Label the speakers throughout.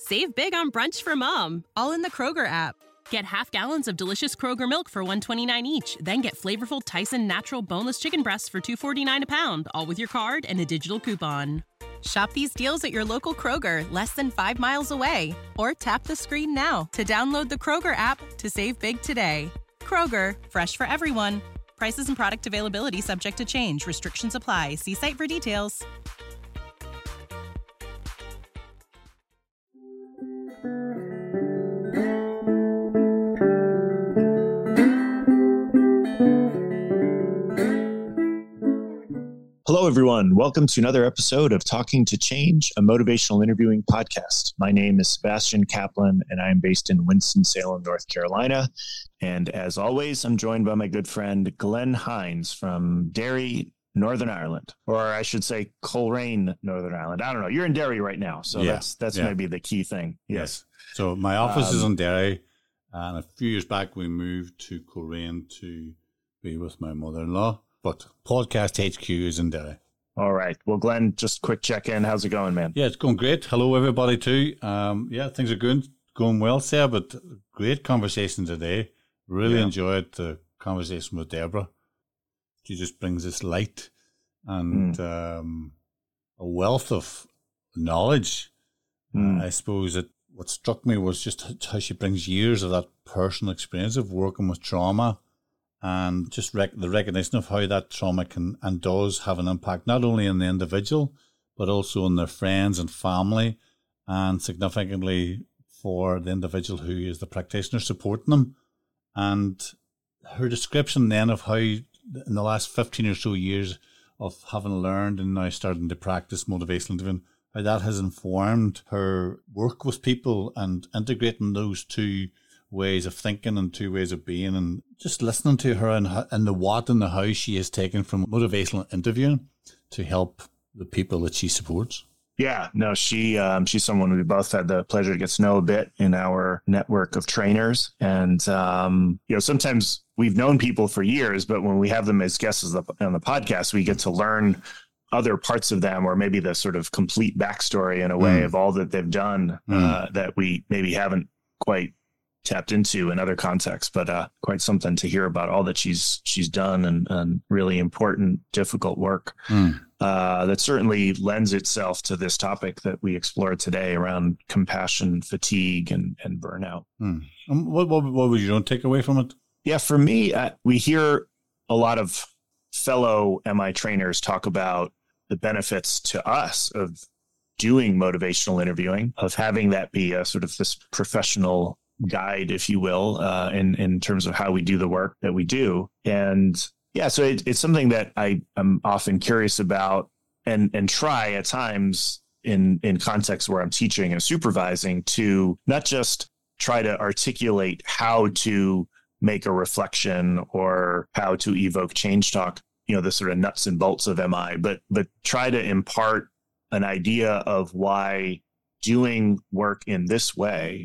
Speaker 1: Save big on brunch for mom, all in the Kroger app. Get half gallons of delicious Kroger milk for $1.29 each. Then get flavorful Tyson natural boneless chicken breasts for $2.49 a pound, all with your card and a digital coupon. Shop these deals at your local Kroger, less than 5 miles away. Or tap the screen now to download the Kroger app to save big today. Kroger, fresh for everyone. Prices and product availability subject to change. Restrictions apply. See site for details.
Speaker 2: Hello, everyone. Welcome to another episode of Talking to Change, a motivational interviewing podcast. My name is Sebastian Kaplan, and I am based in Winston-Salem, North Carolina. And as always, I'm joined by my good friend, Glenn Hines from Derry, Northern Ireland, or I should say Coleraine, Northern Ireland. I don't know. You're in Derry right now, so that's maybe the key thing. Yes.
Speaker 3: So my office is in Derry, and a few years back we moved to Coleraine to be with my mother-in-law. But Podcast HQ is in Derry.
Speaker 2: All right. Well, Glenn, just quick check-in. How's it going, man?
Speaker 3: Yeah, it's going great. Hello, everybody, too. Things are going well, Seb, but great conversation today. Really enjoyed the conversation with Deborah. She just brings this light and a wealth of knowledge. I suppose that what struck me was just how she brings years of that personal experience of working with trauma, and just the recognition of how that trauma can and does have an impact, not only on the individual, but also on their friends and family, and significantly for the individual who is the practitioner supporting them. And her description then of how in the last 15 or so years of having learned and now starting to practice motivational interviewing, how that has informed her work with people and integrating those two ways of thinking and two ways of being, and just listening to her and the what and the how she has taken from motivational interviewing to help the people that she supports.
Speaker 2: Yeah, no, she's someone we both had the pleasure to get to know a bit in our network of trainers. And, sometimes we've known people for years, but when we have them as guests on the podcast, we get to learn other parts of them, or maybe the sort of complete backstory in a way of all that they've done that we maybe haven't quite tapped into in other contexts, but quite something to hear about all that she's done and really important, difficult work that certainly lends itself to this topic that we explored today around compassion, fatigue, and burnout.
Speaker 3: What was your own takeaway from it?
Speaker 2: Yeah, for me, we hear a lot of fellow MI trainers talk about the benefits to us of doing motivational interviewing, of having that be a sort of this professional guide, if you will, in terms of how we do the work that we do. And yeah, so it's something that I'm often curious about and try at times in contexts where I'm teaching and supervising to not just try to articulate how to make a reflection or how to evoke change talk, the sort of nuts and bolts of MI, but try to impart an idea of why doing work in this way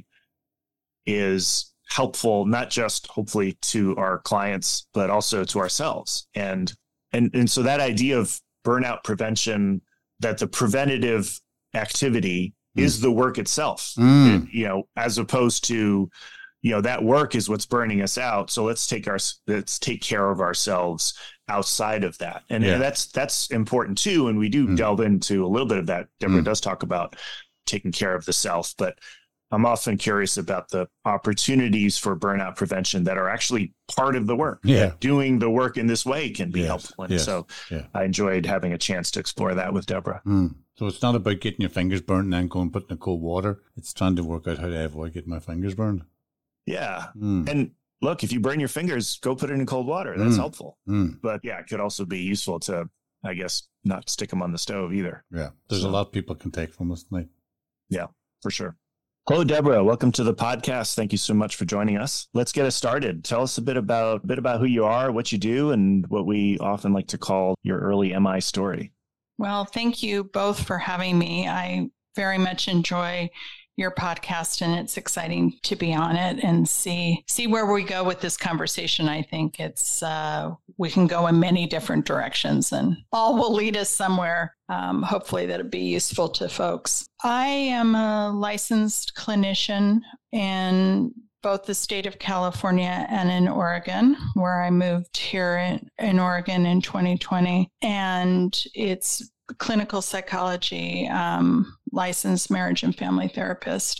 Speaker 2: is helpful, not just hopefully to our clients, but also to ourselves. And so that idea of burnout prevention, that the preventative activity is the work itself, as opposed to, that work is what's burning us out. So let's take care of ourselves outside of that. And that's important too. And we do delve into a little bit of that. Deborah does talk about taking care of the self, but I'm often curious about the opportunities for burnout prevention that are actually part of the work. Yeah. Doing the work in this way can be helpful. And so I enjoyed having a chance to explore that with Deborah.
Speaker 3: So it's not about getting your fingers burned and then going and putting in cold water. It's trying to work out how to avoid getting my fingers burned.
Speaker 2: Yeah. And look, if you burn your fingers, go put it in cold water. That's helpful. But yeah, it could also be useful to, I guess, not stick them on the stove either.
Speaker 3: Yeah. There's a lot people can take from this tonight.
Speaker 2: Yeah, for sure. Hello, Deborah. Welcome to the podcast. Thank you so much for joining us. Let's get us started. Tell us a bit about who you are, what you do, and what we often like to call your early MI story.
Speaker 4: Well, thank you both for having me. I very much enjoy your podcast, and it's exciting to be on it and see where we go with this conversation. I think it's we can go in many different directions, and all will lead us somewhere. Hopefully that'll be useful to folks. I am a licensed clinician in both the state of California and in Oregon, where I moved here in Oregon in 2020. And it's clinical psychology, licensed marriage and family therapist.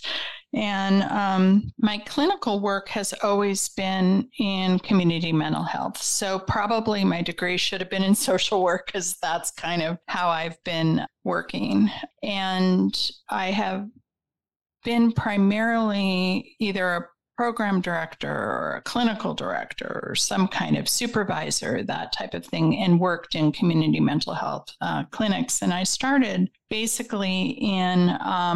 Speaker 4: And my clinical work has always been in community mental health. So probably my degree should have been in social work, because that's kind of how I've been working. And I have been primarily either a program director or a clinical director or some kind of supervisor, that type of thing, and worked in community mental health clinics. And I started basically in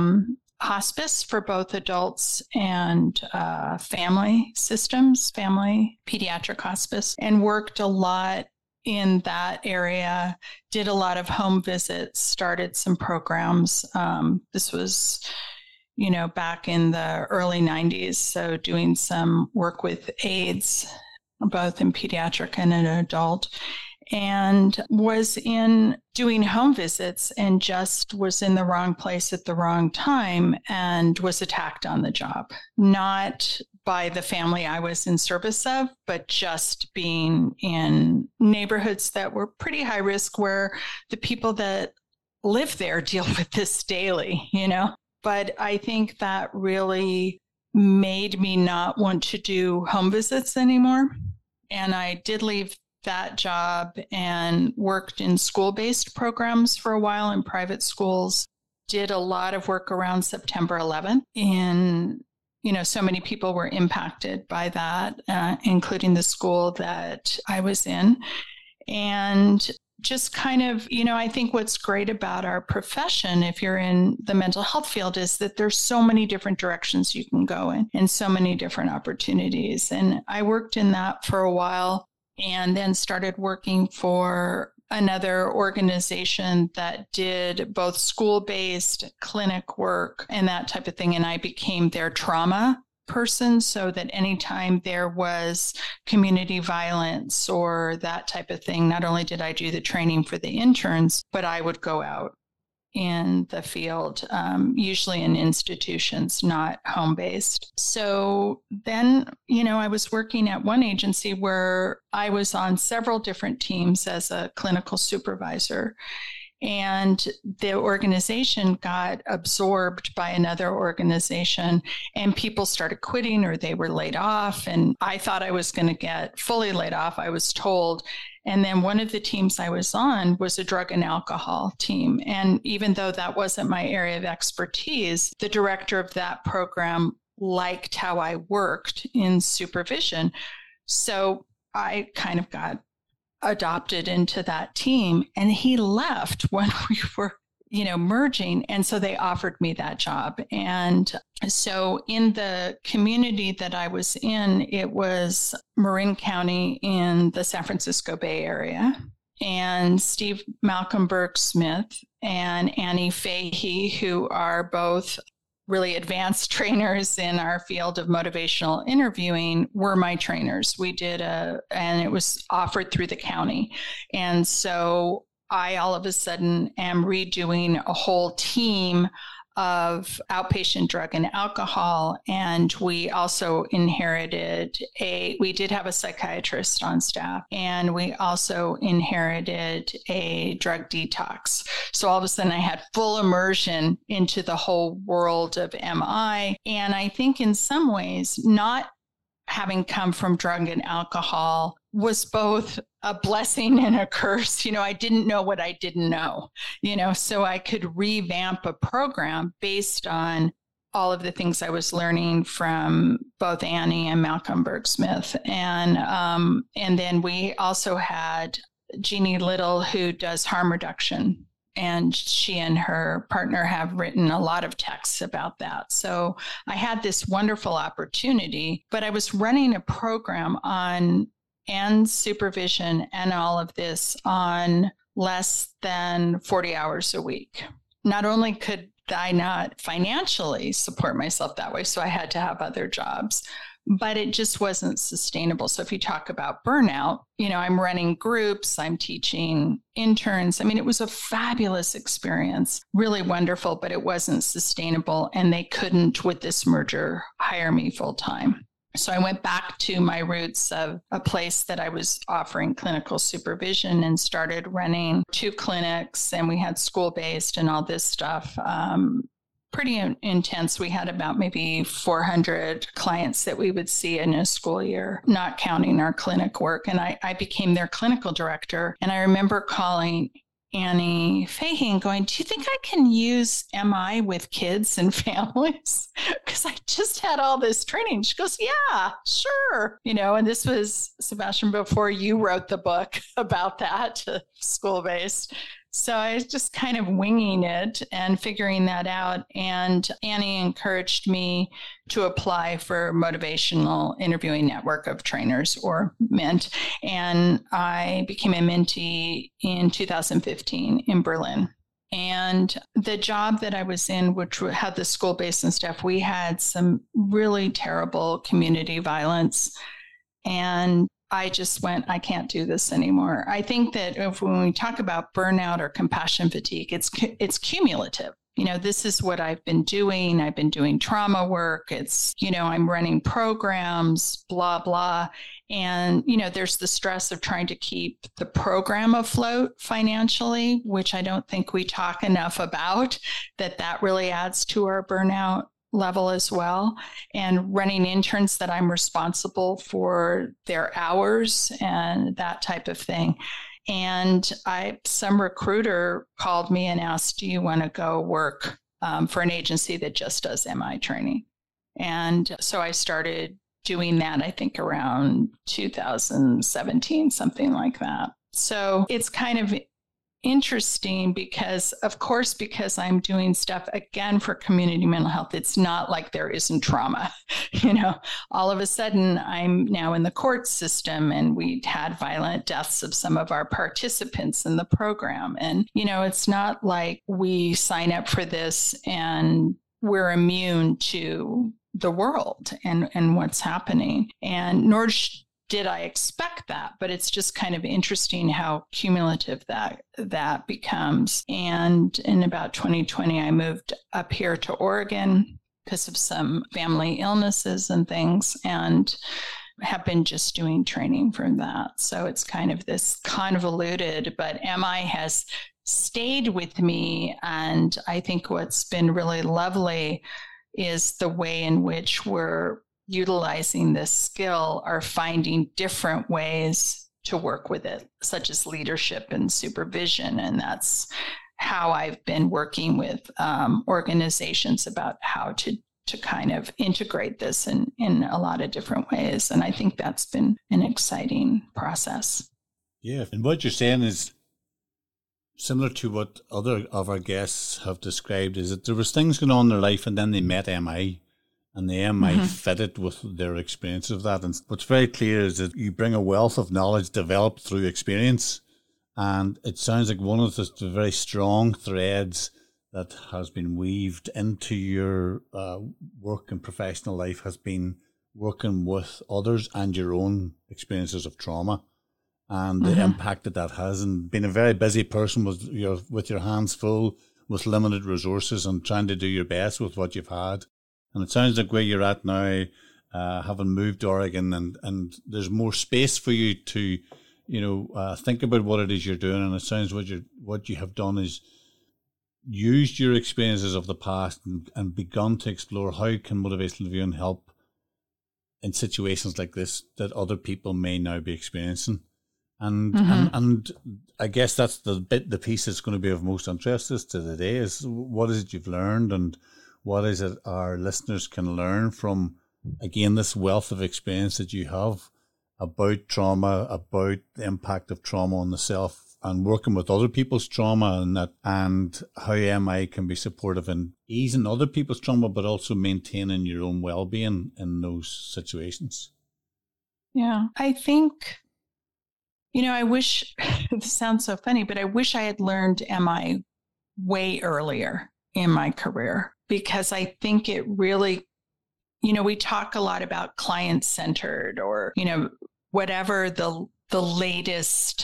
Speaker 4: hospice for both adults and family systems, family pediatric hospice, and worked a lot in that area, did a lot of home visits, started some programs. This was back in the early 90s. So doing some work with AIDS, both in pediatric and in adult, and was in doing home visits and just was in the wrong place at the wrong time and was attacked on the job, not by the family I was in service of, but just being in neighborhoods that were pretty high risk, where the people that live there deal with this daily, But I think that really made me not want to do home visits anymore. And I did leave that job and worked in school-based programs for a while in private schools, did a lot of work around September 11th. And, so many people were impacted by that, including the school that I was in. And just kind of, I think what's great about our profession, if you're in the mental health field, is that there's so many different directions you can go in and so many different opportunities. And I worked in that for a while and then started working for another organization that did both school-based clinic work and that type of thing. And I became their trauma person, so that anytime there was community violence or that type of thing, not only did I do the training for the interns, but I would go out in the field, usually in institutions, not home-based. So then, I was working at one agency where I was on several different teams as a clinical supervisor. And the organization got absorbed by another organization, and people started quitting or they were laid off. And I thought I was going to get fully laid off, I was told. And then one of the teams I was on was a drug and alcohol team. And even though that wasn't my area of expertise, the director of that program liked how I worked in supervision. So I kind of got adopted into that team, and he left when we were, merging. And so they offered me that job. And so in the community that I was in, it was Marin County in the San Francisco Bay Area. And Steve Malcolm Berg-Smith and Annie Fahey, who are both really advanced trainers in our field of motivational interviewing, were my trainers. We did and it was offered through the county. And so I all of a sudden am redoing a whole team of outpatient drug and alcohol. And we also inherited we did have a psychiatrist on staff, and we also inherited a drug detox. So all of a sudden I had full immersion into the whole world of MI. And I think in some ways, not having come from drug and alcohol was both a blessing and a curse. I didn't know what I didn't know, so I could revamp a program based on all of the things I was learning from both Annie and Malcolm Berg-Smith. And then we also had Jeannie Little, who does harm reduction. And she and her partner have written a lot of texts about that. So I had this wonderful opportunity, but I was running a program and supervision and all of this on less than 40 hours a week. Not only could I not financially support myself that way. So I had to have other jobs, but it just wasn't sustainable. So if you talk about burnout, I'm running groups, I'm teaching interns. I mean, it was a fabulous experience, really wonderful, but it wasn't sustainable. And they couldn't, with this merger, hire me full time. So I went back to my roots of a place that I was offering clinical supervision and started running 2 clinics, and we had school-based and all this stuff. Pretty intense. We had about maybe 400 clients that we would see in a school year, not counting our clinic work. And I became their clinical director. And I remember calling Annie Fahey going, do you think I can use MI with kids and families? Because I just had all this training. She goes, yeah, sure. And this was, Sebastian, before you wrote the book about that, school-based. So I was just kind of winging it and figuring that out. And Annie encouraged me to apply for Motivational Interviewing Network of Trainers, or MINT. And I became a mentee in 2015 in Berlin. And the job that I was in, which had the school-based and stuff, we had some really terrible community violence. And I just went, I can't do this anymore. I think that when we talk about burnout or compassion fatigue, it's cumulative. This is what I've been doing. I've been doing trauma work. It's, I'm running programs, blah, blah. And, there's the stress of trying to keep the program afloat financially, which I don't think we talk enough about, that really adds to our burnout level as well, and running interns that I'm responsible for their hours and that type of thing. And some recruiter called me and asked, do you want to go work for an agency that just does MI training? And so I started doing that, I think around 2017, something like that. So it's kind of interesting because I'm doing stuff again for community mental health. It's not like there isn't trauma. All of a sudden I'm now in the court system, and we had violent deaths of some of our participants in the program. And, it's not like we sign up for this and we're immune to the world and what's happening. And nor did I expect that, but it's just kind of interesting how cumulative that becomes. And in about 2020, I moved up here to Oregon because of some family illnesses and things, and have been just doing training for that. So it's kind of this convoluted, but MI has stayed with me. And I think what's been really lovely is the way in which we're utilizing this skill, are finding different ways to work with it, such as leadership and supervision. And that's how I've been working with organizations about how to kind of integrate this in a lot of different ways. And I think that's been an exciting process.
Speaker 3: Yeah. And what you're saying is similar to what other of our guests have described, is that there was things going on in their life and then they met MI. And the MI fitted with their experience of that. And what's very clear is that you bring a wealth of knowledge developed through experience. And it sounds like one of the very strong threads that has been weaved into your work and professional life has been working with others and your own experiences of trauma and the impact that has. And being a very busy person with your hands full, with limited resources, and trying to do your best with what you've had. And it sounds like where you're at now, having moved to Oregon, and there's more space for you to, think about what it is you're doing. And it sounds what you have done is used your experiences of the past and begun to explore how can motivational interviewing help in situations like this that other people may now be experiencing. And I guess that's the piece that's going to be of most interest to today is what is it you've learned, and what is it our listeners can learn from, again, this wealth of experience that you have about trauma, about the impact of trauma on the self, and working with other people's trauma, and how MI can be supportive in easing other people's trauma, but also maintaining your own well-being in those situations.
Speaker 4: Yeah, I think, I wish, this sounds so funny, but I wish I had learned MI way earlier. in my career, because I think it really, we talk a lot about client-centered or, whatever the latest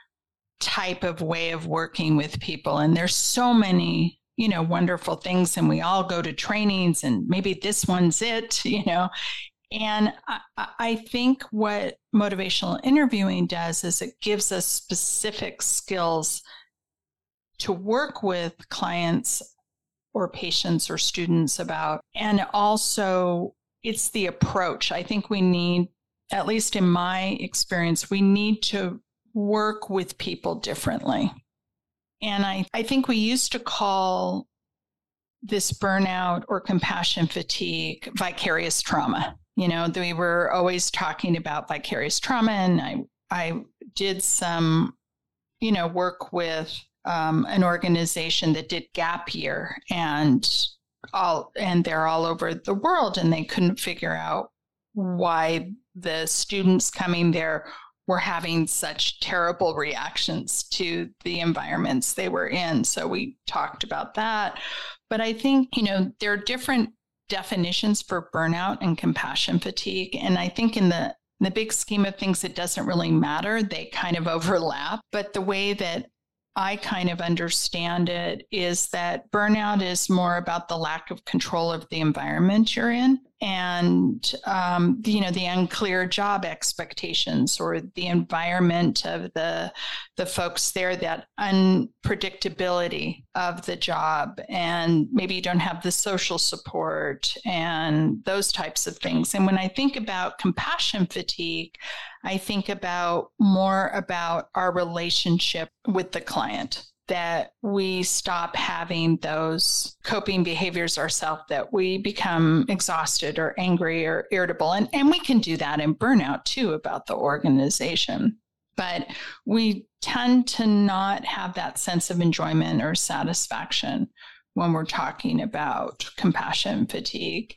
Speaker 4: type of way of working with people. And there's so many, wonderful things, and we all go to trainings and maybe this one's it, And I think what motivational interviewing does is it gives us specific skills to work with clients or patients or students about. And also it's the approach. I think we need, at least in my experience, we need to work with people differently. And I think we used to call this burnout or compassion fatigue vicarious trauma. We were always talking about vicarious trauma. And I did some, work with an organization that did Gap Year, and they're all over the world, and they couldn't figure out why the students coming there were having such terrible reactions to the environments they were in. So we talked about that. But I think, there are different definitions for burnout and compassion fatigue. And I think in the big scheme of things, it doesn't really matter. They kind of overlap. But the way that I kind of understand it is that burnout is more about the lack of control of the environment you're in, and the unclear job expectations or the environment of the folks there, that unpredictability of the job, and maybe you don't have the social support and those types of things. And when I think about compassion fatigue, I think more about our relationship with the client, that we stop having those coping behaviors ourselves, that we become exhausted or angry or irritable. And we can do that in burnout too about the organization. But we tend to not have that sense of enjoyment or satisfaction when we're talking about compassion fatigue.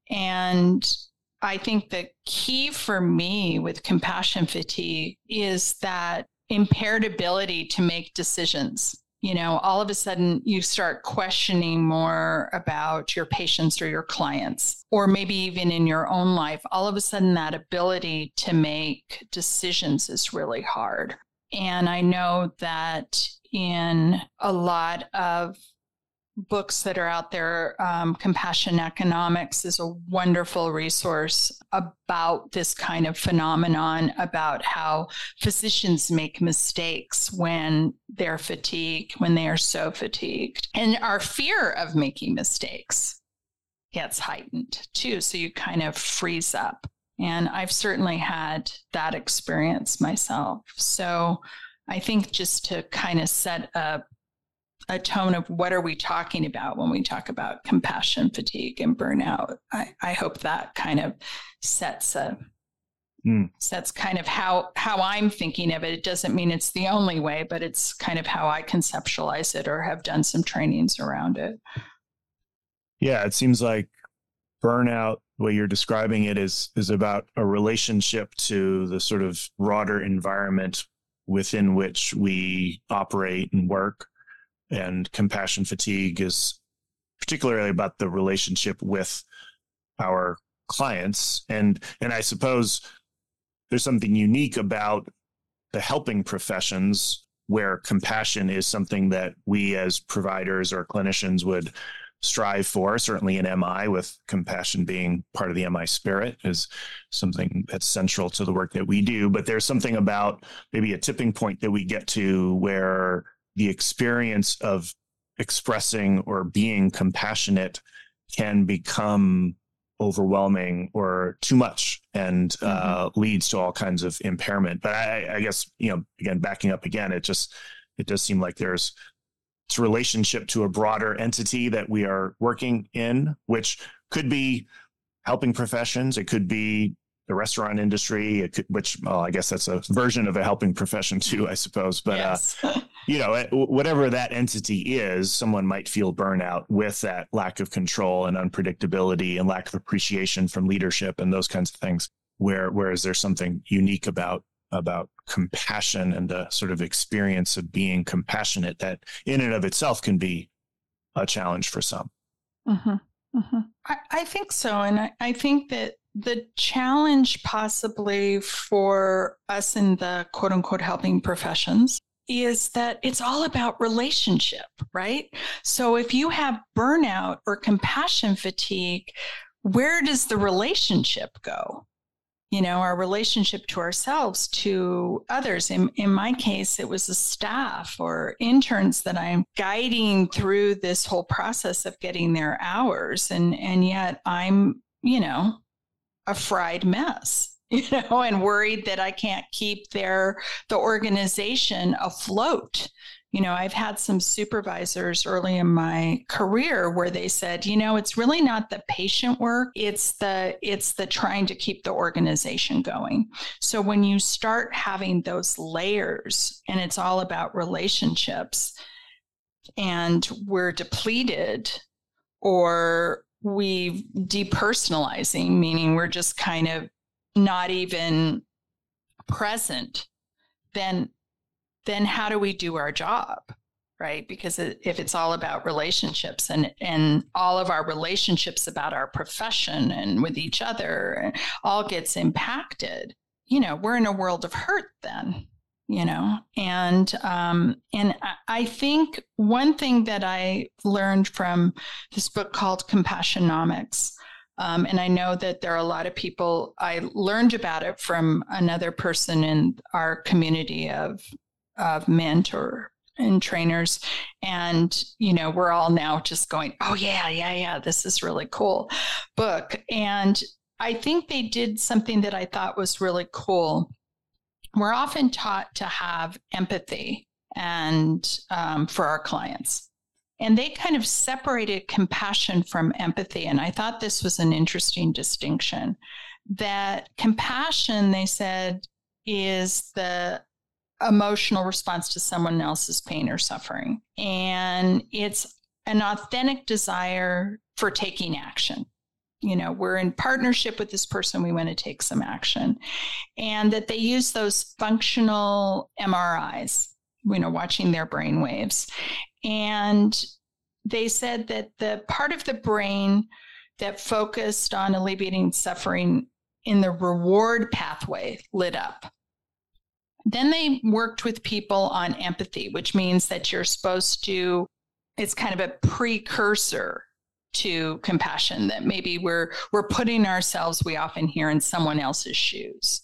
Speaker 4: And I think the key for me with compassion fatigue is that impaired ability to make decisions. All of a sudden you start questioning more about your patients or your clients, or maybe even in your own life. All of a sudden that ability to make decisions is really hard. And I know that in a lot of books that are out there, Compassion Economics is a wonderful resource about this kind of phenomenon, about how physicians make mistakes when they're fatigued, when they are so fatigued. And our fear of making mistakes gets heightened too. So you kind of freeze up. And I've certainly had that experience myself. So I think just to kind of set a tone of what are we talking about when we talk about compassion fatigue and burnout, I hope that kind of sets kind of how I'm thinking of it. It doesn't mean it's the only way, but it's kind of how I conceptualize it or have done some trainings around it.
Speaker 2: Yeah, it seems like burnout, the way you're describing it, is about a relationship to the sort of broader environment within which we operate and work. And compassion fatigue is particularly about the relationship with our clients. And I suppose there's something unique about the helping professions where compassion is something that we as providers or clinicians would strive for, certainly in MI, with compassion being part of the MI spirit, is something that's central to the work that we do. But there's something about maybe a tipping point that we get to where the experience of expressing or being compassionate can become overwhelming or too much and leads to all kinds of impairment. But I guess, again, backing up again, it does seem like it's a relationship to a broader entity that we are working in, which could be helping professions. It could be the restaurant industry, I guess that's a version of a helping profession too, I suppose. But,
Speaker 4: yes.
Speaker 2: Whatever that entity is, someone might feel burnout with that lack of control and unpredictability and lack of appreciation from leadership and those kinds of things. Whereas there's something unique about compassion and the sort of experience of being compassionate that in and of itself can be a challenge for some.
Speaker 4: Mm-hmm. Mm-hmm. I think so. And I think that the challenge possibly for us in the quote unquote helping professions is that it's all about relationship, right? So if you have burnout or compassion fatigue, where does the relationship go? Our relationship to ourselves, to others. In my case, it was the staff or interns that I'm guiding through this whole process of getting their hours. And yet I'm, a fried mess, and worried that I can't keep the organization afloat. I've had some supervisors early in my career where they said, it's really not the patient work. It's the trying to keep the organization going. So when you start having those layers and it's all about relationships and we're depleted or we depersonalizing, meaning we're just kind of not even present, then how do we do our job, right? Because if it's all about relationships and all of our relationships about our profession and with each other all gets impacted, we're in a world of hurt then, and I think one thing that I learned from this book called Compassionomics, and I know that there are a lot of people, I learned about it from another person in our community of mentor and trainers. And, we're all now just going, oh yeah, this is really cool book. And I think they did something that I thought was really cool. We're often taught to have empathy and for our clients. And they kind of separated compassion from empathy. And I thought this was an interesting distinction, that compassion, they said, is the emotional response to someone else's pain or suffering. And it's an authentic desire for taking action. We're in partnership with this person. We want to take some action. And that they use those functional MRIs, watching their brain waves. And they said that the part of the brain that focused on alleviating suffering in the reward pathway lit up. Then they worked with people on empathy, which means that you're supposed to, it's kind of a precursor to compassion, that maybe we're putting ourselves, we often hear, in someone else's shoes.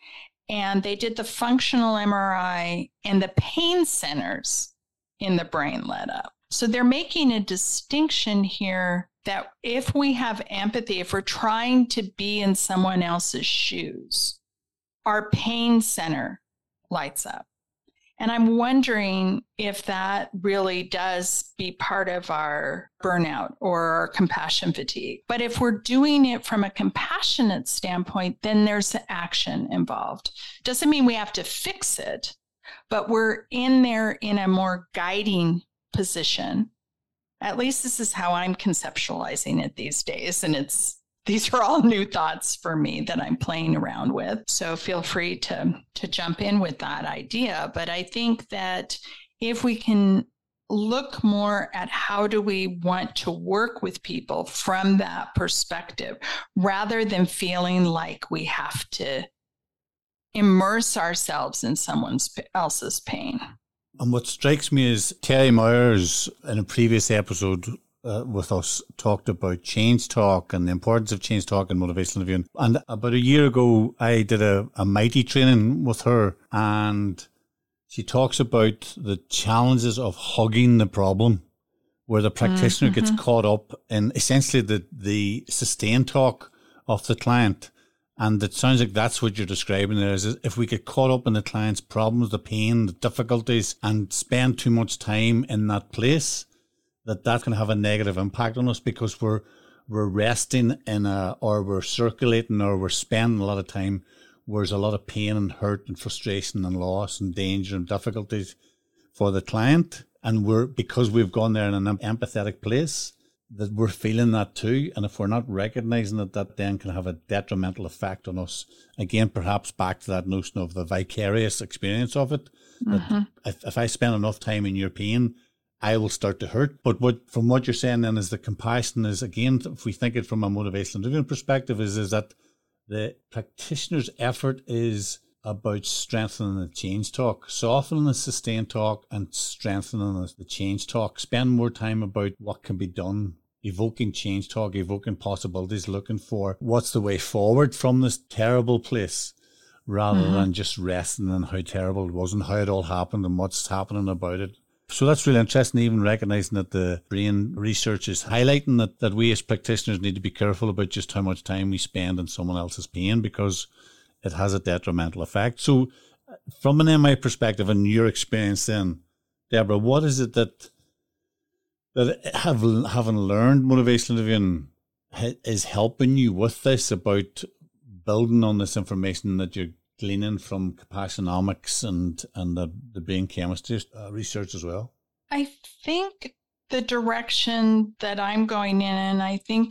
Speaker 4: And they did the functional MRI and the pain centers in the brain lit up. So they're making a distinction here that if we have empathy, if we're trying to be in someone else's shoes, our pain center lights up. And I'm wondering if that really does be part of our burnout or our compassion fatigue. But if we're doing it from a compassionate standpoint, then there's action involved. Doesn't mean we have to fix it, but we're in there in a more guiding position. At least this is how I'm conceptualizing it these days. And these are all new thoughts for me that I'm playing around with. So feel free to jump in with that idea. But I think that if we can look more at how do we want to work with people from that perspective, rather than feeling like we have to immerse ourselves in someone else's pain.
Speaker 3: And what strikes me is Terry Myers, in a previous episode with us, talked about change talk and the importance of change talk and motivational interviewing. And about a year ago, I did a Mighty training with her, and she talks about the challenges of hugging the problem, where the practitioner gets caught up in essentially the sustained talk of the client. And it sounds like that's what you're describing there, is if we get caught up in the client's problems, the pain, the difficulties, and spend too much time in that place, that can have a negative impact on us, because we're resting or we're circulating, or we're spending a lot of time where there's a lot of pain and hurt and frustration and loss and danger and difficulties for the client. And because we've gone there in an empathetic place, that we're feeling that too. And if we're not recognizing it, that then can have a detrimental effect on us. Again, perhaps back to that notion of the vicarious experience of it. That if I spend enough time in your pain, I will start to hurt. But from what you're saying then is the compassion is, again, if we think it from a motivational interviewing perspective, is that the practitioner's effort is about strengthening the change talk, softening the sustained talk and strengthening the change talk. Spend more time about what can be done, evoking change talk, evoking possibilities, looking for what's the way forward from this terrible place, rather than just resting on how terrible it was and how it all happened and what's happening about it. So that's really interesting, even recognizing that the brain research is highlighting that we as practitioners need to be careful about just how much time we spend on someone else's pain, because it has a detrimental effect. So from an MI perspective and your experience then, Deborah, what is it that having learned motivational interviewing is helping you with this, about building on this information that you're gleaning from compassionomics and the brain chemistry research as well?
Speaker 4: I think the direction that I'm going in, and I think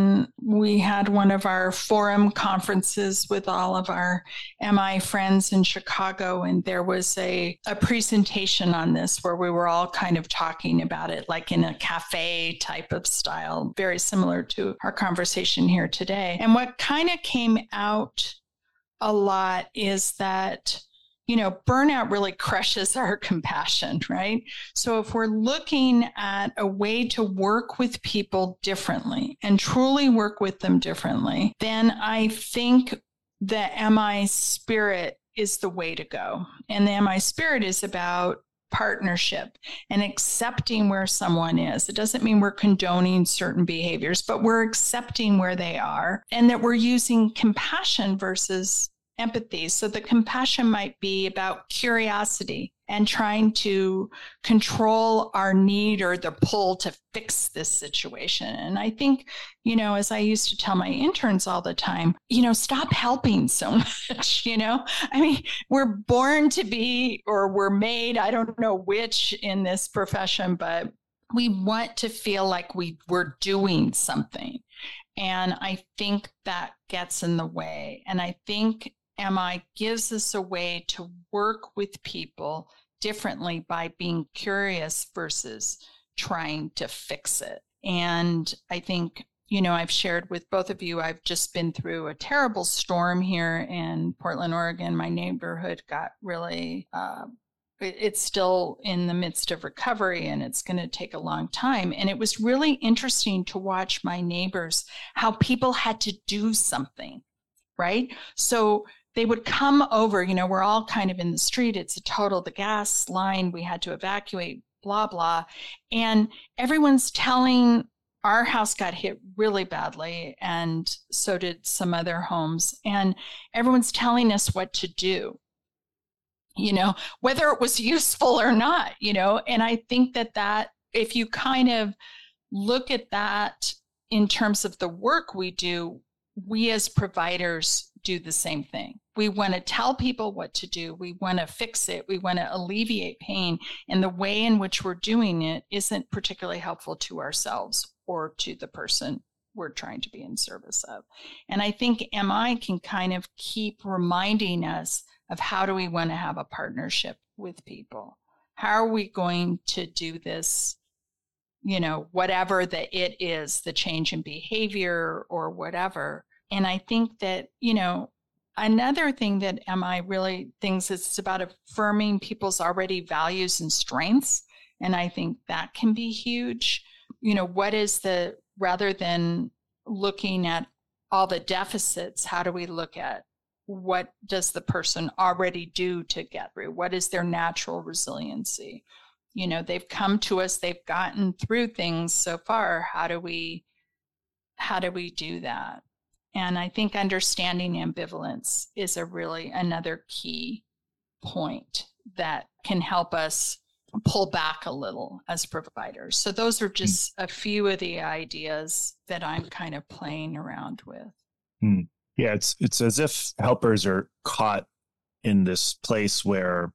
Speaker 4: we had one of our forum conferences with all of our MI friends in Chicago, and there was a presentation on this where we were all kind of talking about it like in a cafe type of style, very similar to our conversation here today. And what kind of came out a lot is that, burnout really crushes our compassion, right? So if we're looking at a way to work with people differently and truly work with them differently, then I think the MI spirit is the way to go. And the MI spirit is about partnership and accepting where someone is. It doesn't mean we're condoning certain behaviors, but we're accepting where they are, and that we're using compassion versus empathy. So the compassion might be about curiosity and trying to control our need or the pull to fix this situation. And I think, as I used to tell my interns all the time, stop helping so much, I mean, we're born to be, or we're made, I don't know which in this profession, but we want to feel like we're doing something. And I think that gets in the way. And I think MI gives us a way to work with people differently by being curious versus trying to fix it. And I think, I've shared with both of you, I've just been through a terrible storm here in Portland, Oregon. My neighborhood got really, it's still in the midst of recovery, and it's going to take a long time. And it was really interesting to watch my neighbors, how people had to do something, right? So they would come over, we're all kind of in the street. It's the gas line, we had to evacuate, blah, blah. And everyone's telling, our house got hit really badly, and so did some other homes. And everyone's telling us what to do, whether it was useful or not, And I think that if you kind of look at that in terms of the work we do, we as providers do the same thing. We want to tell people what to do. We want to fix it. We want to alleviate pain. And the way in which we're doing it isn't particularly helpful to ourselves or to the person we're trying to be in service of. And I think MI can kind of keep reminding us of, how do we want to have a partnership with people? How are we going to do this? Whatever it is, the change in behavior or whatever. And I think that, another thing that MI really thinks is it's about affirming people's already values and strengths. And I think that can be huge. Rather than looking at all the deficits, how do we look at what does the person already do to get through? What is their natural resiliency? They've come to us, they've gotten through things so far. How do we do that? And I think understanding ambivalence is another key point that can help us pull back a little as providers. So those are just a few of the ideas that I'm kind of playing around with.
Speaker 2: Yeah, it's as if helpers are caught in this place where,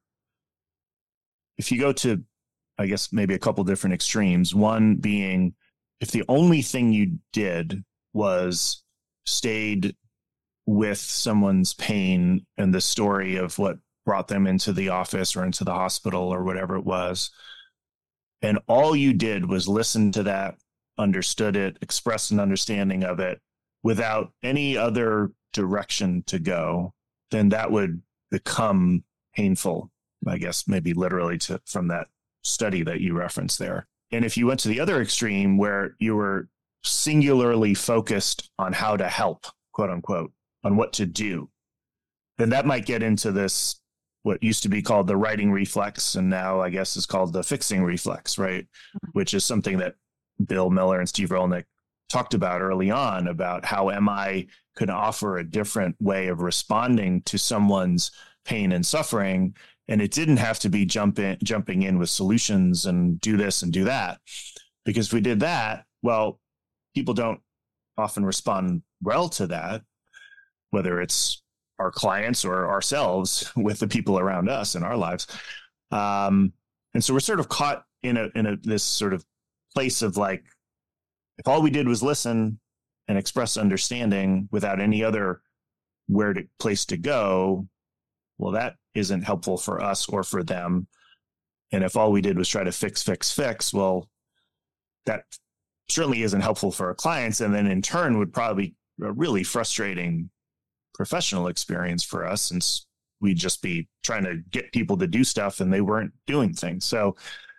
Speaker 2: if you go to, I guess, maybe a couple different extremes, one being, if the only thing you did was stayed with someone's pain and the story of what brought them into the office or into the hospital or whatever it was, and all you did was listen to that, understood it, expressed an understanding of it without any other direction to go, then that would become painful, I guess, maybe literally from that study that you referenced there. And if you went to the other extreme where you were singularly focused on how to help, quote unquote, on what to do, then that might get into this, what used to be called the writing reflex, and now I guess is called the fixing reflex, right? Which is something that Bill Miller and Steve Rolnick talked about early on, about how MI could offer a different way of responding to someone's pain and suffering. And it didn't have to be jumping in with solutions and do this and do that. Because if we did that, well, people don't often respond well to that, whether it's our clients or ourselves with the people around us in our lives. And so we're sort of caught in this sort of place of like, if all we did was listen and express understanding without any other place to go, well, that isn't helpful for us or for them. And if all we did was try to fix, well, that certainly isn't helpful for our clients. And then in turn would probably be a really frustrating professional experience for us, since we'd just be trying to get people to do stuff and they weren't doing things. So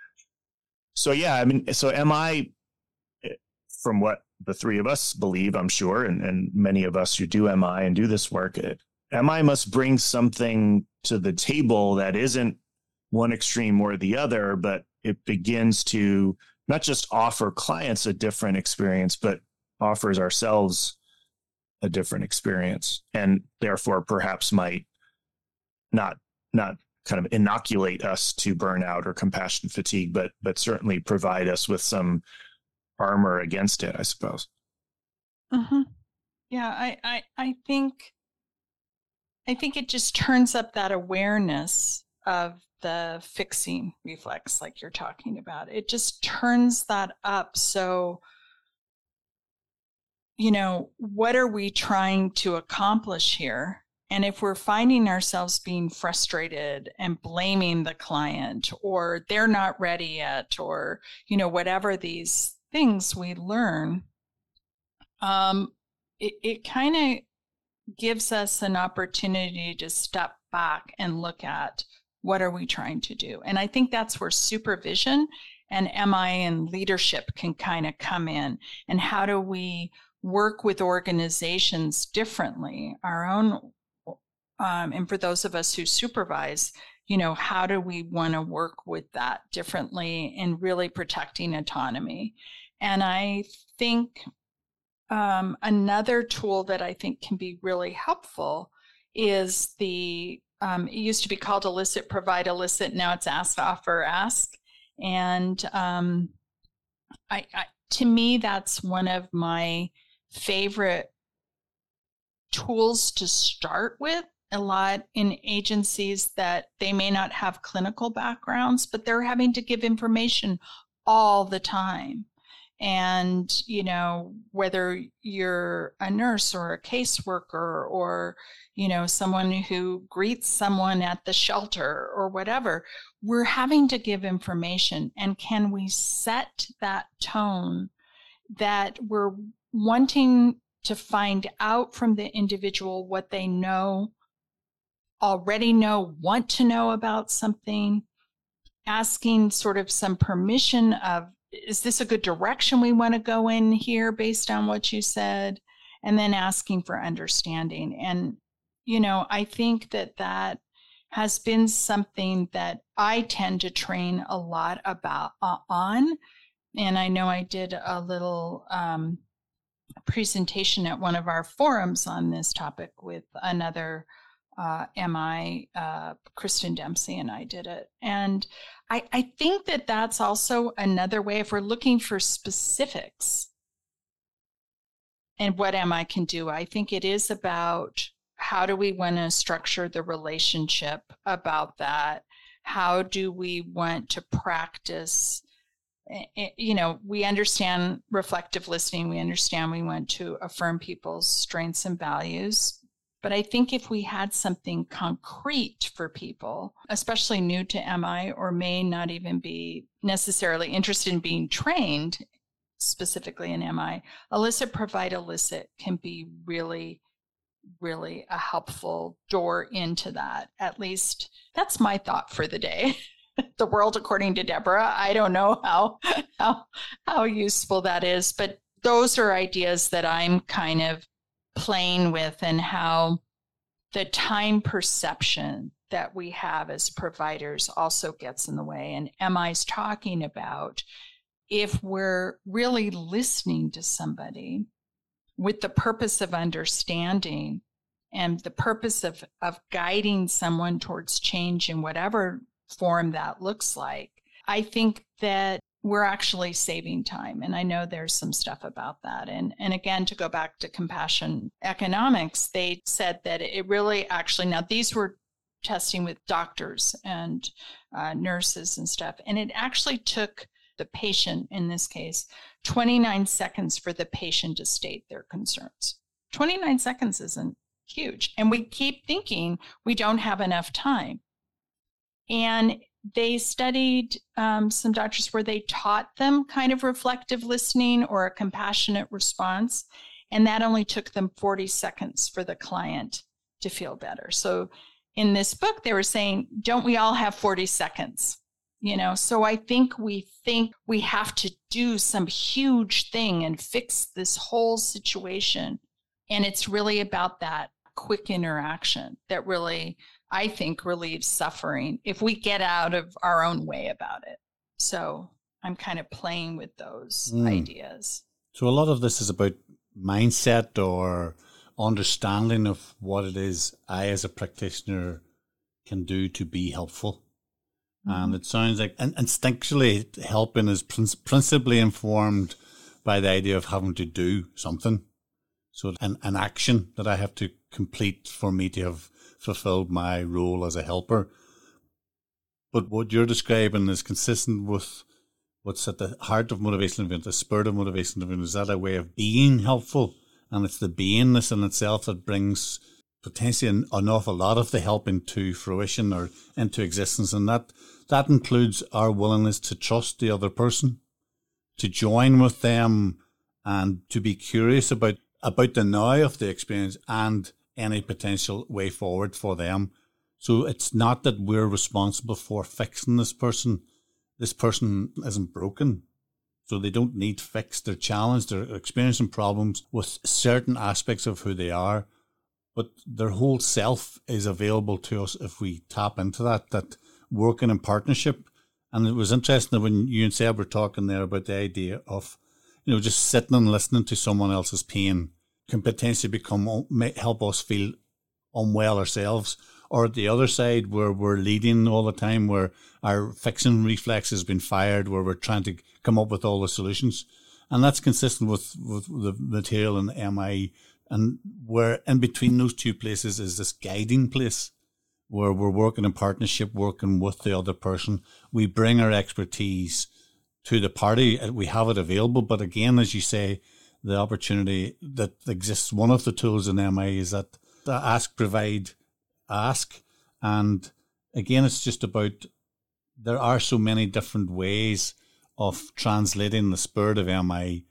Speaker 2: yeah, I mean, so MI, from what the three of us believe, I'm sure, and many of us who do MI and do this work, MI must bring something to the table that isn't one extreme or the other, but it begins to not just offer clients a different experience, but offers ourselves a different experience, and therefore perhaps might not kind of inoculate us to burnout or compassion fatigue, but certainly provide us with some armor against it, I suppose.
Speaker 4: Mm-hmm. Yeah, I think it just turns up that awareness of the fixing reflex, like you're talking about. It just turns that up. So, what are we trying to accomplish here? And if we're finding ourselves being frustrated and blaming the client, or they're not ready yet, or, whatever these things we learn, it kind of gives us an opportunity to step back and look at what are we trying to do. And I think that's where supervision and MI and leadership can kind of come in. And how do we work with organizations differently, our own, and for those of us who supervise, how do we want to work with that differently in really protecting autonomy? And I think another tool that I think can be really helpful is it used to be called elicit, provide, elicit. Now it's ask, offer, ask. And to me, that's one of my favorite tools to start with. A lot in agencies that they may not have clinical backgrounds, but they're having to give information all the time. And, whether you're a nurse or a caseworker or, someone who greets someone at the shelter or whatever, we're having to give information. And can we set that tone that we're wanting to find out from the individual what they already know, want to know about something, asking sort of some permission of, is this a good direction we want to go in here based on what you said? And then asking for understanding. And, I think that has been something that I tend to train a lot on. And I know I did a little presentation at one of our forums on this topic with another MI, Kristen Dempsey, and I did it. And I think that's also another way, if we're looking for specifics and what MI can do, I think it is about how do we want to structure the relationship about that? How do we want to practice? We understand reflective listening. We understand we want to affirm people's strengths and values. But I think if we had something concrete for people, especially new to MI or may not even be necessarily interested in being trained specifically in MI, Elicit Provide Elicit can be really, really a helpful door into that. At least that's my thought for the day. The world according to Deborah. I don't know how useful that is, but those are ideas that I'm kind of playing with, and how the time perception that we have as providers also gets in the way. And MI's talking about, if we're really listening to somebody with the purpose of understanding and the purpose of guiding someone towards change in whatever form that looks like, I think that we're actually saving time. And I know there's some stuff about that. And again, to go back to compassion economics, they said that it really actually, now these were testing with doctors and nurses and stuff, and it actually took the patient, in this case, 29 seconds for the patient to state their concerns. 29 seconds isn't huge. And we keep thinking we don't have enough time. And they studied some doctors where they taught them kind of reflective listening or a compassionate response, and that only took them 40 seconds for the client to feel better. So in this book, they were saying, don't we all have 40 seconds? You know, so I think we have to do some huge thing and fix this whole situation. And it's really about that quick interaction that really, I think, relieves suffering if we get out of our own way about it. So I'm kind of playing with those ideas.
Speaker 3: So a lot of this is about mindset or understanding of what it is I as a practitioner can do to be helpful. And it sounds like instinctually helping is principally informed by the idea of having to do something. So an action that I have to complete for me to have fulfilled my role as a helper. But what you're describing is consistent with what's at the heart of motivational interviewing, the spirit of motivational interviewing. Is that a way of being helpful? And it's the beingness in itself that brings potentially an awful lot of the help into fruition or into existence. And that includes our willingness to trust the other person, to join with them, and to be curious about the now of the experience and any potential way forward for them. So it's not that we're responsible for fixing this person. This person isn't broken, so they don't need fixed. They're challenged, they're experiencing problems with certain aspects of who they are, but their whole self is available to us if we tap into that working in partnership. And it was interesting that when you and Seb were talking there about the idea of, just sitting and listening to someone else's pain can potentially help us feel unwell ourselves. Or at the other side, where we're leading all the time, where our fixing reflex has been fired, where we're trying to come up with all the solutions. And that's consistent with the material in MI. And where in between those two places is this guiding place, where we're working in partnership, working with the other person. We bring our expertise to the party. We have it available. But again, as you say, the opportunity that exists, one of the tools in MI is that the ask, provide, ask. And again, it's just about, there are so many different ways of translating the spirit of MI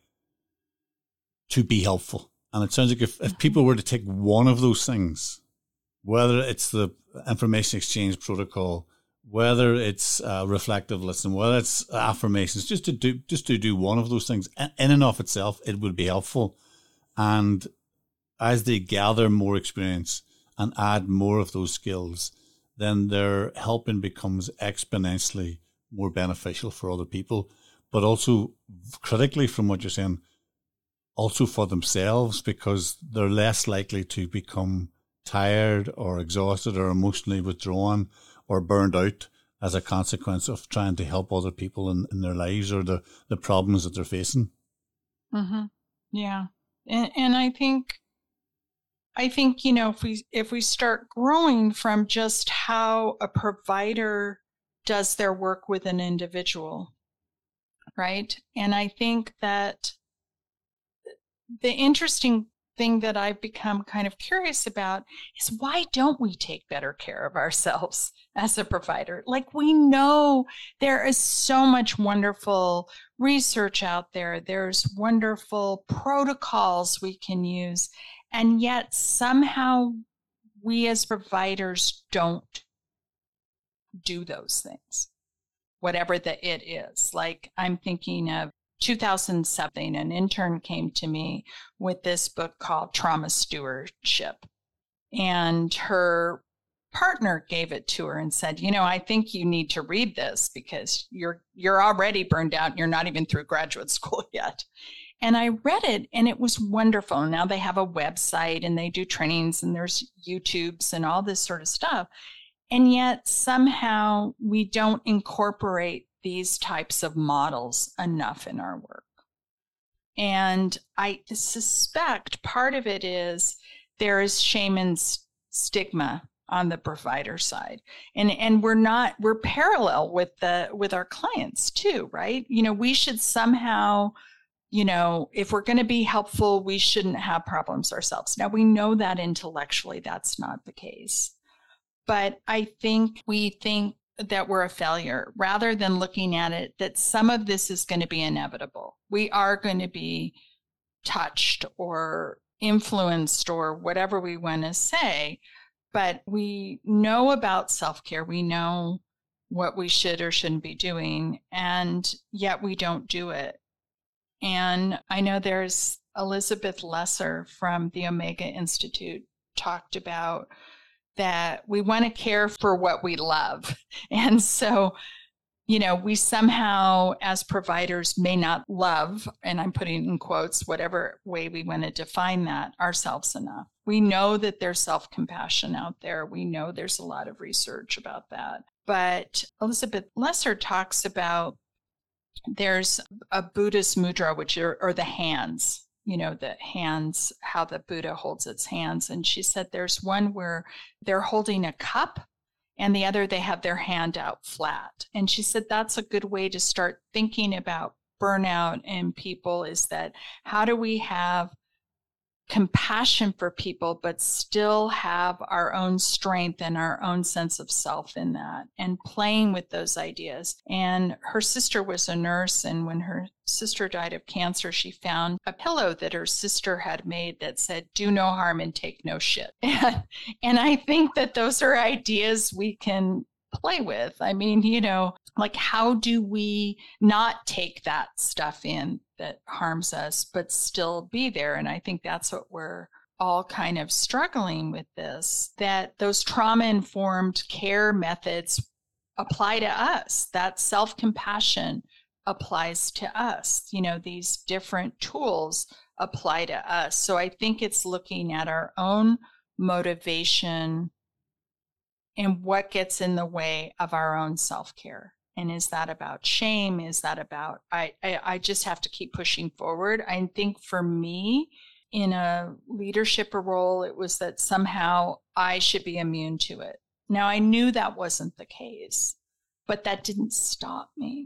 Speaker 3: to be helpful. And it sounds like if people were to take one of those things, whether it's the information exchange protocol, whether it's reflective listening, whether it's affirmations, just to do one of those things in and of itself, it would be helpful. And as they gather more experience and add more of those skills, then their helping becomes exponentially more beneficial for other people, but also critically, from what you're saying, also for themselves, because they're less likely to become tired or exhausted or emotionally withdrawn or burned out as a consequence of trying to help other people in their lives or the problems that they're facing.
Speaker 4: Mm-hmm. Yeah. And I think, if we start growing from just how a provider does their work with an individual, right? And I think that the interesting thing that I've become kind of curious about is why don't we take better care of ourselves as a provider? Like, we know there is so much wonderful research out there. There's wonderful protocols we can use. And yet somehow we as providers don't do those things, whatever the it is. Like, I'm thinking of 2007, an intern came to me with this book called Trauma Stewardship. And her partner gave it to her and said, I think you need to read this because you're already burned out and you're not even through graduate school yet. And I read it and it was wonderful. Now they have a website and they do trainings and there's YouTubes and all this sort of stuff. And yet somehow we don't incorporate these types of models enough in our work. And I suspect part of it is there is shame and stigma on the provider side. And we're parallel with our clients too, right? We should somehow, if we're going to be helpful, we shouldn't have problems ourselves. Now we know that intellectually that's not the case. But I think we think that we're a failure rather than looking at it that some of this is going to be inevitable. We are going to be touched or influenced or whatever we want to say, but we know about self-care. We know what we should or shouldn't be doing, and yet we don't do it. And I know there's Elizabeth Lesser from the Omega Institute talked about that we want to care for what we love. And so, we somehow as providers may not love, and I'm putting in quotes, whatever way we want to define that, ourselves enough. We know that there's self-compassion out there. We know there's a lot of research about that. But Elizabeth Lesser talks about there's a Buddhist mudra, which are the hands. The hands, how the Buddha holds its hands. And she said there's one where they're holding a cup and the other, they have their hand out flat. And she said that's a good way to start thinking about burnout in people, is that how do we have compassion for people, but still have our own strength and our own sense of self in that, and playing with those ideas. And her sister was a nurse, and when her sister died of cancer, she found a pillow that her sister had made that said, "Do no harm and take no shit." And I think that those are ideas we can play with. I mean, like, how do we not take that stuff in that harms us, but still be there? And I think that's what we're all kind of struggling with this, that those trauma-informed care methods apply to us, that self-compassion applies to us. These different tools apply to us. So I think it's looking at our own motivation and what gets in the way of our own self-care. And is that about shame? Is that about, I just have to keep pushing forward? I think for me, in a leadership role, it was that somehow I should be immune to it. Now, I knew that wasn't the case, but that didn't stop me.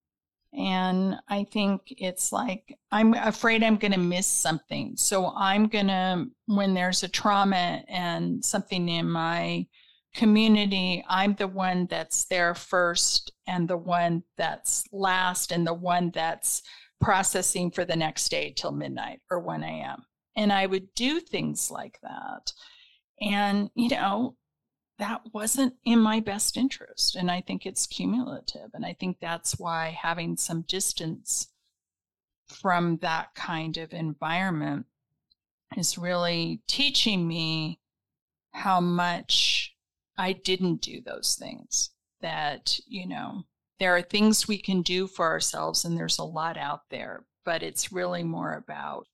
Speaker 4: And I think it's like, I'm afraid I'm going to miss something. So I'm going to, when there's a trauma and something in my community, I'm the one that's there first and the one that's last and the one that's processing for the next day till midnight or 1 a.m. And I would do things like that. And, that wasn't in my best interest. And I think it's cumulative. And I think that's why having some distance from that kind of environment is really teaching me how much I didn't do those things, that, there are things we can do for ourselves and there's a lot out there, but it's really more about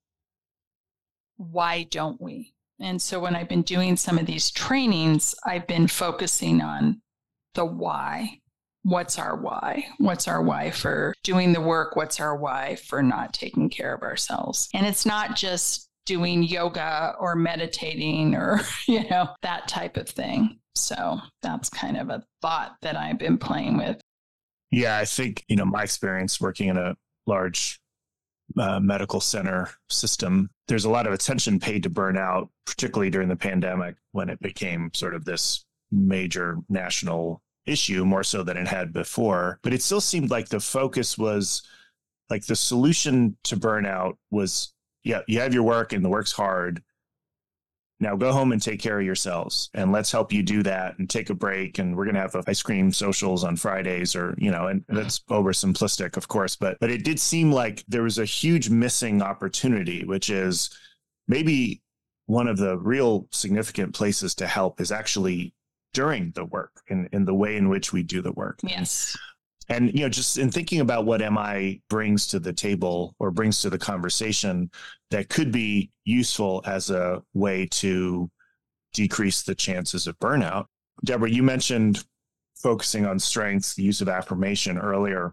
Speaker 4: why don't we? And so when I've been doing some of these trainings, I've been focusing on the why. What's our why? What's our why for doing the work? What's our why for not taking care of ourselves? And it's not just doing yoga or meditating or, that type of thing. So that's kind of a thought that I've been playing with.
Speaker 2: Yeah, I think, my experience working in a large medical center system, there's a lot of attention paid to burnout, particularly during the pandemic when it became sort of this major national issue, more so than it had before. But it still seemed like the focus was like the solution to burnout was, yeah, you have your work and the work's hard. Now go home and take care of yourselves, and let's help you do that and take a break. And we're going to have ice cream socials on Fridays, or, you know, and that's oversimplistic, of course, but it did seem like there was a huge missing opportunity, which is maybe one of the real significant places to help is actually during the work and in the way in which we do the work.
Speaker 4: Yes.
Speaker 2: And, you know, just in thinking about what MI brings to the table or brings to the conversation that could be useful as a way to decrease the chances of burnout. Deborah, you mentioned focusing on strengths, the use of affirmation earlier,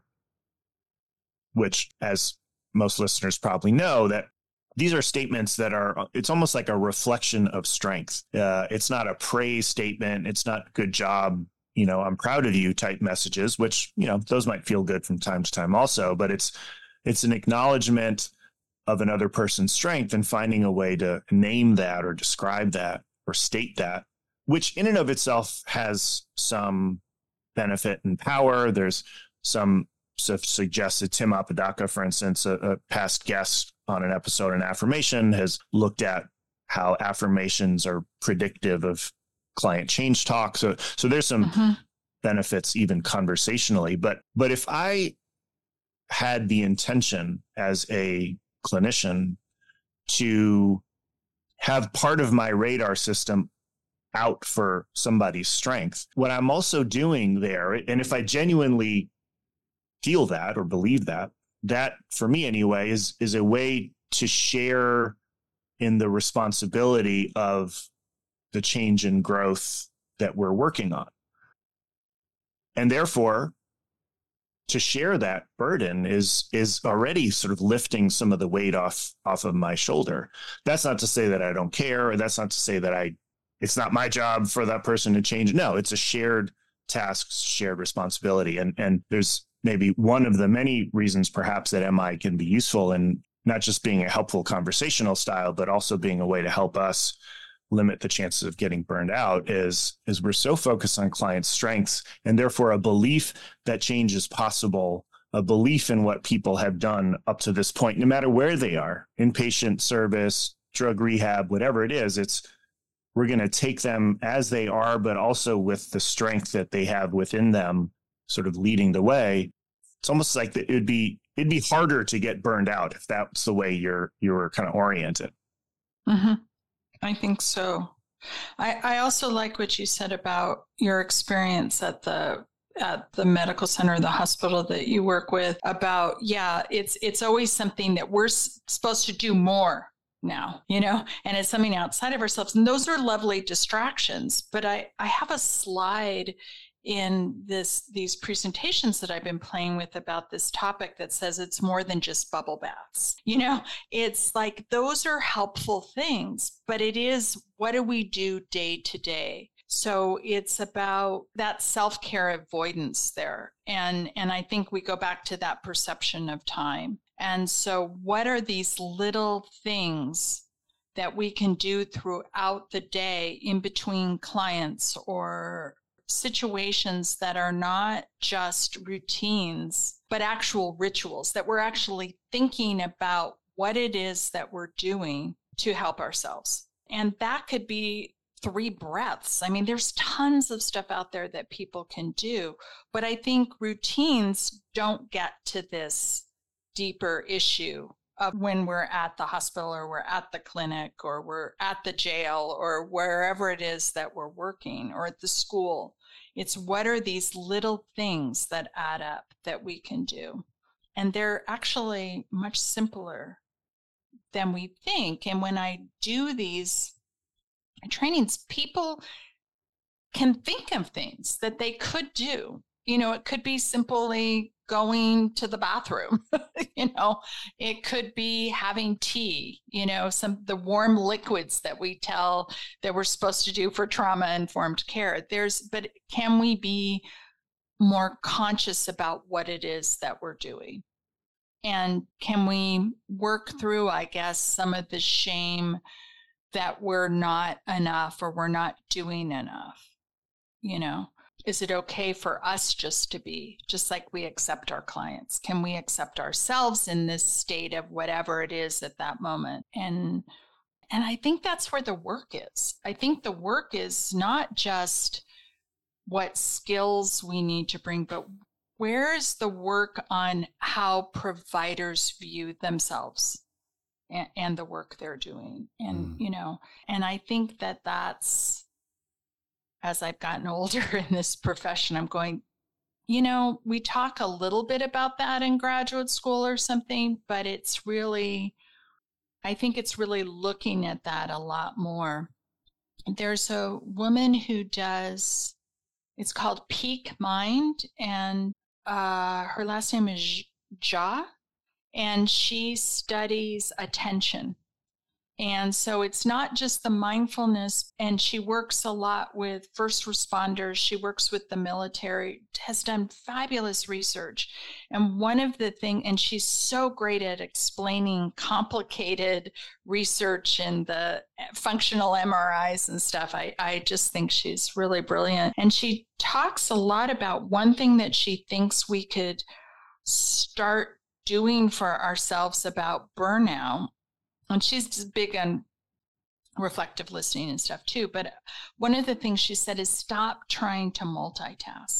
Speaker 2: which, as most listeners probably know, that these are statements that are, it's almost like a reflection of strength. It's not a praise statement. It's not good job, you know, I'm proud of you type messages, which, you know, those might feel good from time to time also, but it's an acknowledgement of another person's strength and finding a way to name that or describe that or state that, which in and of itself has some benefit and power. There's some suggested, Tim Apodaca, for instance, a past guest on an episode on affirmation, has looked at how affirmations are predictive of client change talk. So there's some benefits even conversationally, but if I had the intention as a clinician to have part of my radar system out for somebody's strength, what I'm also doing there, and if I genuinely feel that or believe that for me anyway, is a way to share in the responsibility of the change and growth that we're working on. And therefore, to share that burden is already sort of lifting some of the weight off of my shoulder. That's not to say that I don't care, or that's not to say that it's not my job for that person to change. No, it's a shared task, shared responsibility. And there's maybe one of the many reasons perhaps that MI can be useful in not just being a helpful conversational style, but also being a way to help us limit the chances of getting burned out is we're so focused on client strengths, and therefore a belief that change is possible, a belief in what people have done up to this point, no matter where they are, inpatient service, drug rehab, whatever it is, we're going to take them as they are, but also with the strength that they have within them, sort of leading the way. It's almost like it'd be harder to get burned out if that's the way you're kind of oriented.
Speaker 4: Mm-hmm. I think so. I also like what you said about your experience at the medical center, the hospital that you work with, about, it's always something that we're supposed to do more now, you know, and it's something outside of ourselves. And those are lovely distractions. But I have a slide in these presentations that I've been playing with about this topic that says it's more than just bubble baths. You know, it's like those are helpful things, but it is, what do we do day to day? So it's about that self-care avoidance there. And I think we go back to that perception of time. And so what are these little things that we can do throughout the day in between clients or situations that are not just routines, but actual rituals, that we're actually thinking about what it is that we're doing to help ourselves? And that could be 3 breaths. I mean, there's tons of stuff out there that people can do, but I think routines don't get to this deeper issue of when we're at the hospital or we're at the clinic or we're at the jail or wherever it is that we're working, or at the school. It's what are these little things that add up that we can do? And they're actually much simpler than we think. And when I do these trainings, people can think of things that they could do. You know, it could be simply going to the bathroom, you know, it could be having tea, you know, the warm liquids that we tell that we're supposed to do for trauma-informed care. But can we be more conscious about what it is that we're doing? And can we work through, I guess, some of the shame that we're not enough or we're not doing enough? You know, is it okay for us just to be, just like we accept our clients? Can we accept ourselves in this state of whatever it is at that moment? And I think that's where the work is. I think the work is not just what skills we need to bring, but where is the work on how providers view themselves and the work they're doing? And, you know, and I think that that's, as I've gotten older in this profession, I'm going, you know, we talk a little bit about that in graduate school or something, but it's really, I think it's really looking at that a lot more. There's a woman who does, it's called Peak Mind, and her last name is Jha, and she studies attention. And so it's not just the mindfulness, and she works a lot with first responders. She works with the military, has done fabulous research. And one of the things, and she's so great at explaining complicated research and the functional MRIs and stuff. I just think she's really brilliant. And she talks a lot about one thing that she thinks we could start doing for ourselves about burnout. And she's big on reflective listening and stuff too. But one of the things she said is stop trying to multitask.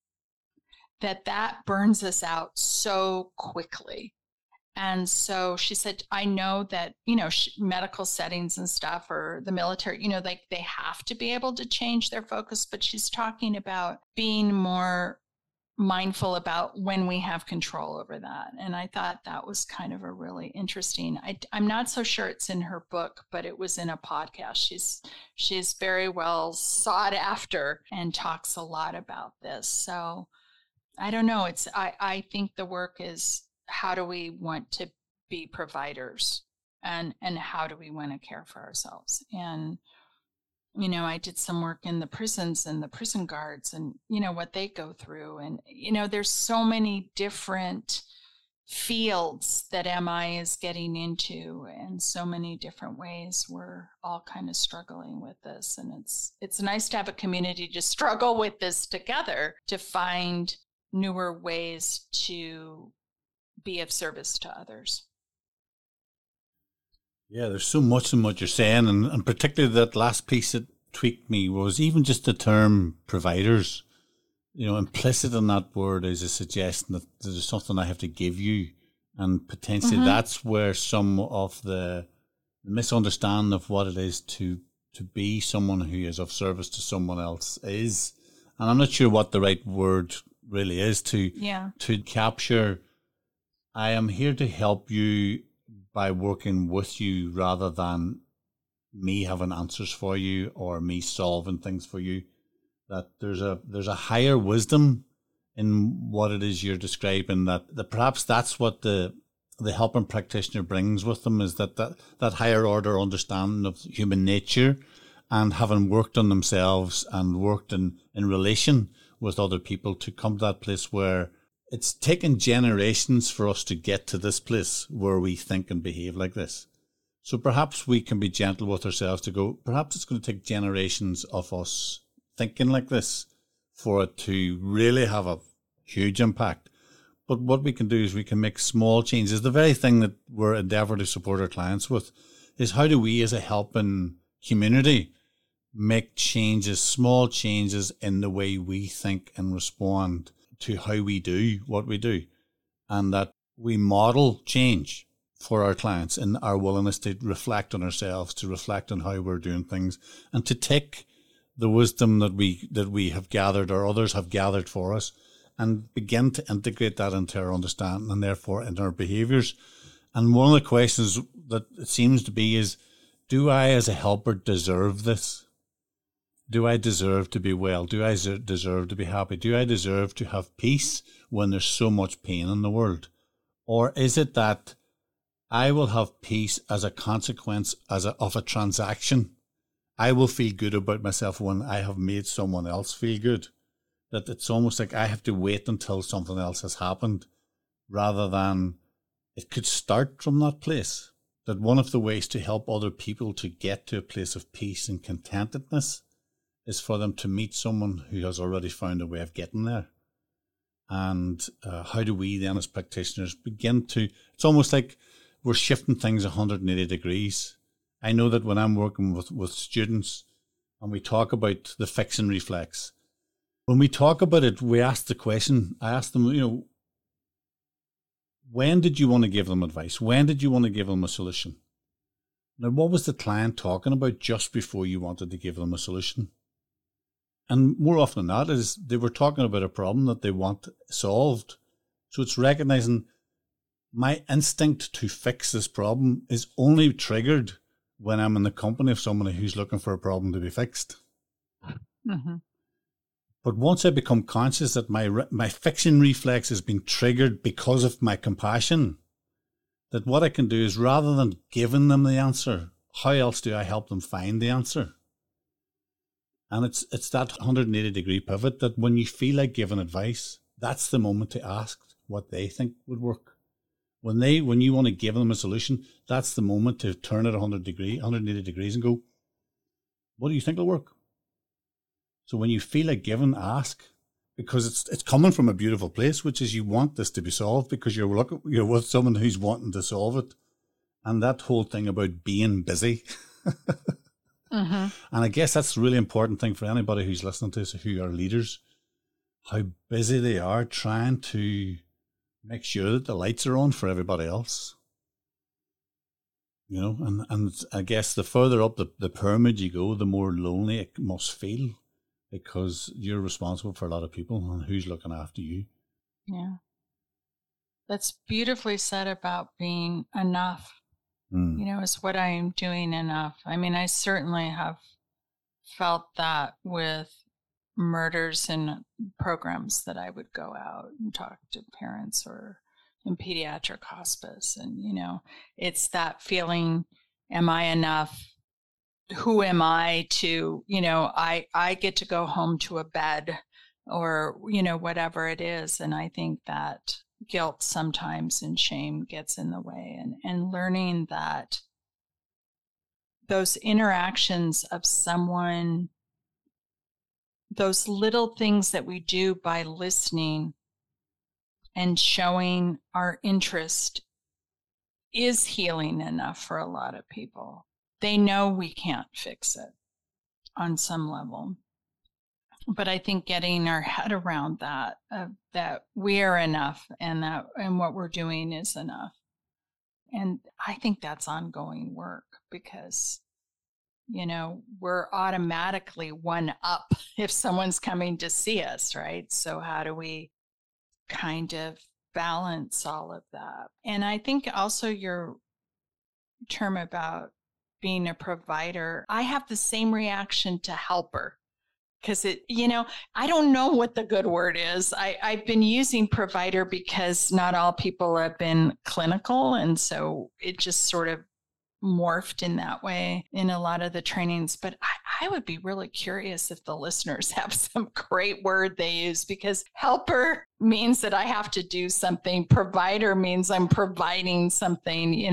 Speaker 4: That burns us out so quickly. And so she said, I know that, you know, medical settings and stuff, or the military, you know, like they have to be able to change their focus. But she's talking about being more mindful about when we have control over that. And I thought that was kind of a really interesting, I'm not so sure it's in her book, but it was in a podcast. She's very well sought after and talks a lot about this. So I don't know. I think the work is, how do we want to be providers, and how do we want to care for ourselves? And you know, I did some work in the prisons and the prison guards and, you know, what they go through. And, you know, there's so many different fields that MI is getting into, and so many different ways we're all kind of struggling with this. And it's nice to have a community to struggle with this together, to find newer ways to be of service to others.
Speaker 3: Yeah, there's so much in what you're saying, and particularly that last piece that tweaked me was even just the term providers. You know, implicit in that word is a suggestion that there's something I have to give you, and potentially that's where some of the misunderstanding of what it is to be someone who is of service to someone else is. And I'm not sure what the right word really is to capture. I am here to help you by working with you, rather than me having answers for you or me solving things for you. That there's a higher wisdom in what it is you're describing, that perhaps that's what the helping practitioner brings with them, is that higher order understanding of human nature, and having worked on themselves and worked in relation with other people to come to that place where it's taken generations for us to get to this place where we think and behave like this. So perhaps we can be gentle with ourselves to go, perhaps it's going to take generations of us thinking like this for it to really have a huge impact. But what we can do is we can make small changes. The very thing that we're endeavouring to support our clients with is, how do we as a helping community make changes, small changes in the way we think and respond to how we do what we do, and that we model change for our clients in our willingness to reflect on ourselves, to reflect on how we're doing things, and to take the wisdom that we have gathered or others have gathered for us and begin to integrate that into our understanding and therefore in our behaviours. And one of the questions that it seems to be is, do I as a helper deserve this? Do I deserve to be well? Do I deserve to be happy? Do I deserve to have peace when there's so much pain in the world? Or is it that I will have peace as a consequence of a transaction? I will feel good about myself when I have made someone else feel good. That it's almost like I have to wait until something else has happened, rather than it could start from that place. That one of the ways to help other people to get to a place of peace and contentedness is for them to meet someone who has already found a way of getting there. And how do we then as practitioners begin to, it's almost like we're shifting things 180 degrees. I know that when I'm working with students and we talk about the fixing reflex, when we talk about it, we ask the question, I ask them, when did you want to give them advice? When did you want to give them a solution? Now, what was the client talking about just before you wanted to give them a solution? And more often than not, is they were talking about a problem that they want solved. So it's recognizing my instinct to fix this problem is only triggered when I'm in the company of somebody who's looking for a problem to be fixed.
Speaker 4: Mm-hmm.
Speaker 3: But once I become conscious that my fixing reflex has been triggered because of my compassion, that what I can do is rather than giving them the answer, how else do I help them find the answer? And it's that 180 degree pivot that when you feel like giving advice, that's the moment to ask what they think would work. When you want to give them a solution, that's the moment to turn it 180 degrees and go, what do you think will work? So when you feel like giving, ask, because it's coming from a beautiful place, which is you want this to be solved because you're with someone who's wanting to solve it. And that whole thing about being busy.
Speaker 4: Mm-hmm.
Speaker 3: And I guess that's a really important thing for anybody who's listening to us, who are leaders, how busy they are trying to make sure that the lights are on for everybody else. And I guess the further up the pyramid you go, the more lonely it must feel because you're responsible for a lot of people and who's looking after you.
Speaker 4: Yeah. That's beautifully said about being enough. Is what I am doing enough? I mean, I certainly have felt that with murders and programs that I would go out and talk to parents or in pediatric hospice. And, it's that feeling, am I enough? Who am I to, I get to go home to a bed or, whatever it is. And I think that guilt sometimes and shame gets in the way, and learning that those interactions of someone, those little things that we do by listening and showing our interest is healing enough for a lot of people. They know we can't fix it on some level. But I think getting our head around that, that we are enough and what we're doing is enough. And I think that's ongoing work because, we're automatically one up if someone's coming to see us, right? So how do we kind of balance all of that? And I think also your term about being a provider, I have the same reaction to helper. Because I don't know what the good word is. I've been using provider because not all people have been clinical. And so it just sort of morphed in that way in a lot of the trainings. But I would be really curious if the listeners have some great word they use, because helper means that I have to do something. Provider means I'm providing something,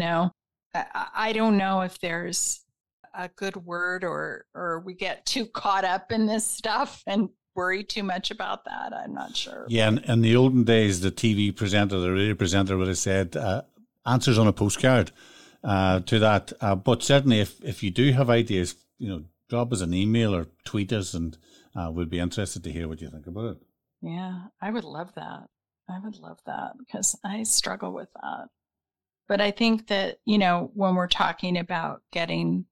Speaker 4: I don't know if there's a good word or we get too caught up in this stuff and worry too much about that. I'm not sure.
Speaker 3: Yeah, in the olden days, the TV presenter, the radio presenter would have said answers on a postcard to that. But certainly if you do have ideas, drop us an email or tweet us and we'd be interested to hear what you think about it.
Speaker 4: Yeah, I would love that. Because I struggle with that. But I think that, when we're talking about getting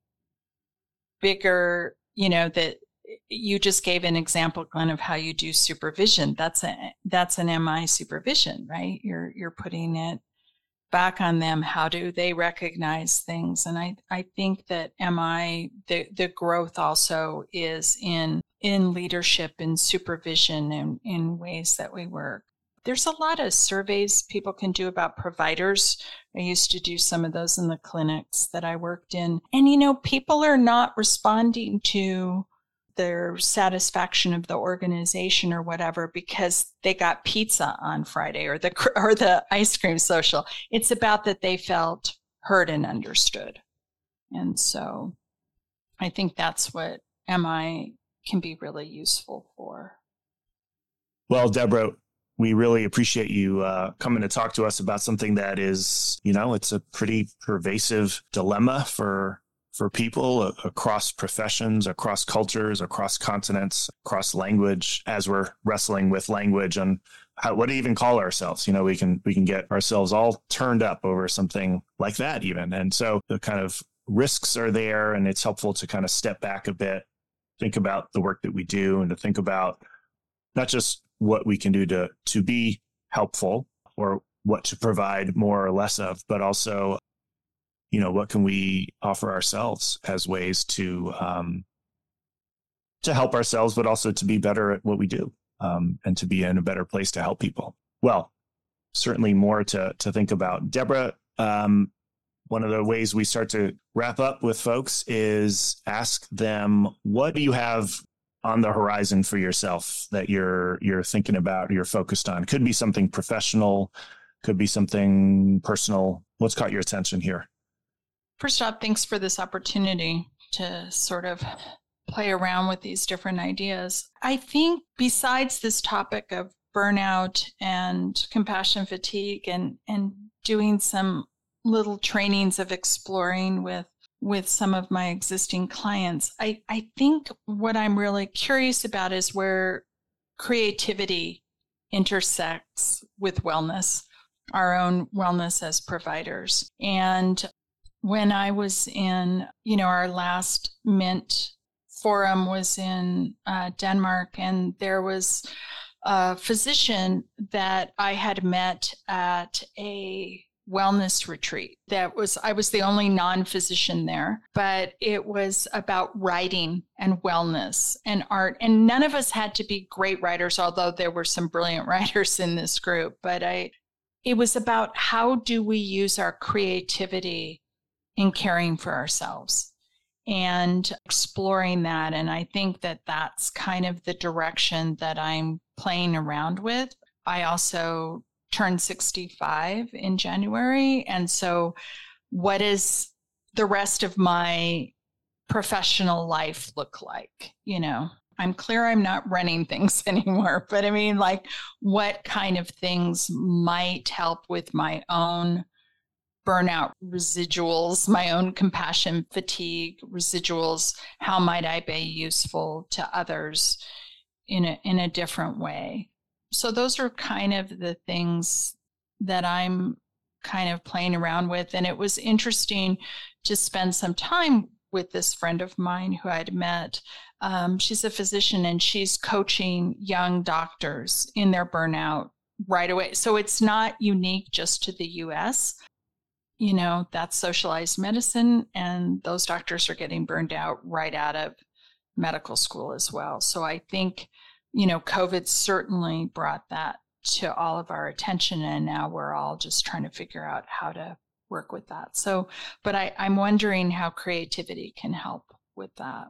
Speaker 4: bigger, that you just gave an example, Glenn, of how you do supervision. That's an MI supervision, right? You're putting it back on them. How do they recognize things? And I think that MI, the growth also is in leadership and supervision and in ways that we work. There's a lot of surveys people can do about providers. I used to do some of those in the clinics that I worked in. And, people are not responding to their satisfaction of the organization or whatever because they got pizza on Friday or the ice cream social. It's about that they felt heard and understood. And so I think that's what MI can be really useful for.
Speaker 2: Well, Deborah, we really appreciate you coming to talk to us about something that is, it's a pretty pervasive dilemma for people across professions, across cultures, across continents, across language, as we're wrestling with language and what to even call ourselves. We can get ourselves all turned up over something like that even. And so the kind of risks are there, and it's helpful to kind of step back a bit, think about the work that we do, and to think about not just what we can do to be helpful or what to provide more or less of, but also what can we offer ourselves as ways to help ourselves, but also to be better at what we do, and to be in a better place to help people. Well, certainly more to think about. Deborah, one of the ways we start to wrap up with folks is ask them, what do you have on the horizon for yourself that you're thinking about, you're focused on? Could be something professional, could be something personal. What's caught your attention here?
Speaker 4: First off, thanks for this opportunity to sort of play around with these different ideas. I think besides this topic of burnout and compassion fatigue and doing some little trainings of exploring with some of my existing clients, I think what I'm really curious about is where creativity intersects with wellness, our own wellness as providers. And when I was in, our last Mint forum was in Denmark, and there was a physician that I had met at a wellness retreat. I was the only non-physician there, but it was about writing and wellness and art. And none of us had to be great writers, although there were some brilliant writers in this group. But it was about how do we use our creativity in caring for ourselves and exploring that. And I think that that's kind of the direction that I'm playing around with. I also turned 65 in January. And so what does the rest of my professional life look like? I'm clear I'm not running things anymore, but I mean, what kind of things might help with my own burnout residuals, my own compassion fatigue residuals? How might I be useful to others in a different way? So those are kind of the things that I'm kind of playing around with. And it was interesting to spend some time with this friend of mine who I'd met. She's a physician, and she's coaching young doctors in their burnout right away. So it's not unique just to the US. That's socialized medicine, and those doctors are getting burned out right out of medical school as well. So I think, COVID certainly brought that to all of our attention, and now we're all just trying to figure out how to work with that. So, but I'm wondering how creativity can help with that.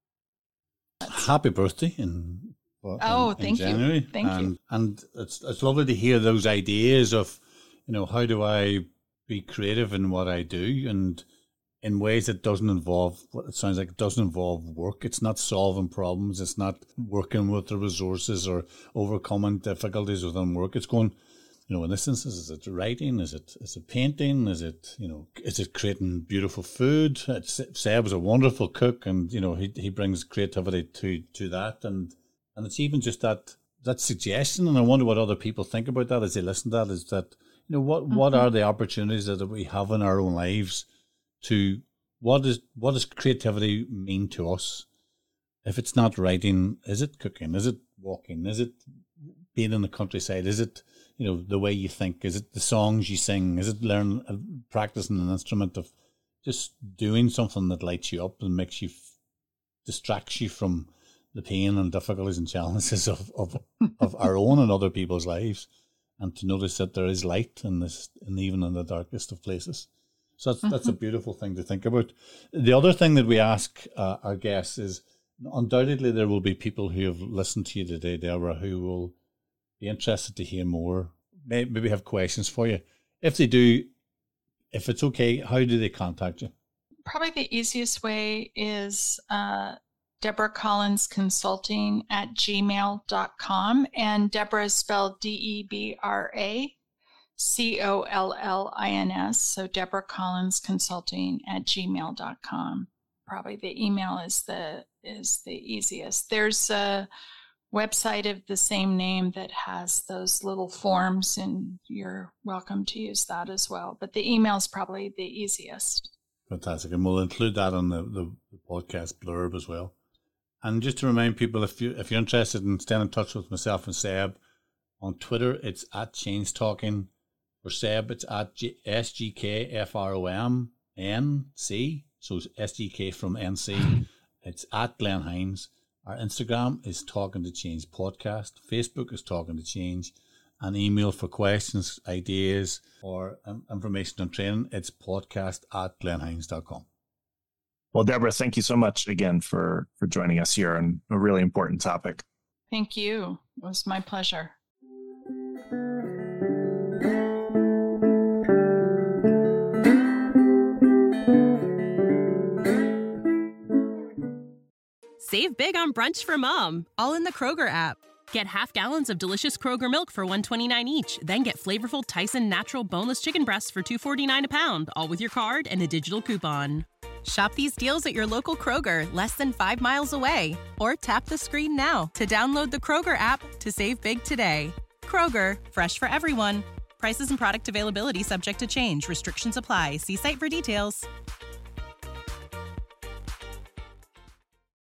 Speaker 3: Happy birthday in January.
Speaker 4: Thank you.
Speaker 3: And it's lovely to hear those ideas of, how do I be creative in what I do, and in ways that doesn't involve what it sounds like. It doesn't involve work. It's not solving problems. It's not working with the resources or overcoming difficulties within work. It's going, in this instance, is it writing? Is it painting? Is it creating beautiful food? Seb is a wonderful cook, and he brings creativity to that, and it's even just that suggestion. And I wonder what other people think about that as they listen to that. Is that what are the opportunities that we have in our own lives to what does creativity mean to us? If it's not writing, is it cooking? Is it walking? Is it being in the countryside? Is it the way you think? Is it the songs you sing? Is it practicing an instrument, of just doing something that lights you up and makes you distracts you from the pain and difficulties and challenges of our own and other people's lives, and to notice that there is light in this, and even in the darkest of places. So that's a beautiful thing to think about. The other thing that we ask our guests is undoubtedly there will be people who have listened to you today, Deborah, who will be interested to hear more, maybe have questions for you. If they do, if it's okay, how do they contact you?
Speaker 4: Probably the easiest way is Deborah Collins Consulting at gmail.com. And Deborah is spelled DebraCollins. So Deborah Collins Consulting at gmail.com. Probably the email is the easiest. There's a website of the same name that has those little forms, and you're welcome to use that as well. But the email is probably the easiest. Fantastic.
Speaker 3: And we'll include that on the podcast blurb as well. And just to remind people, if you're interested in staying in touch with myself and Seb, on Twitter, it's at Change Talking. For Seb, it's at SGKFROMNC. So it's SGK from NC. It's at Glenn Hines. Our Instagram is Talking to Change Podcast. Facebook is Talking to Change. An email for questions, ideas, or information on training, it's podcast@glenhines.com.
Speaker 2: Well, Deborah, thank you so much again for joining us here on a really important topic.
Speaker 4: Thank you. It was my pleasure.
Speaker 1: Save big on brunch for mom, all in the Kroger app. Get half gallons of delicious Kroger milk for $1.29 each. Then get flavorful Tyson natural boneless chicken breasts for $2.49 a pound, all with your card and a digital coupon. Shop these deals at your local Kroger, less than 5 miles away. Or tap the screen now to download the Kroger app to save big today. Kroger, fresh for everyone. Prices and product availability subject to change. Restrictions apply. See site for details.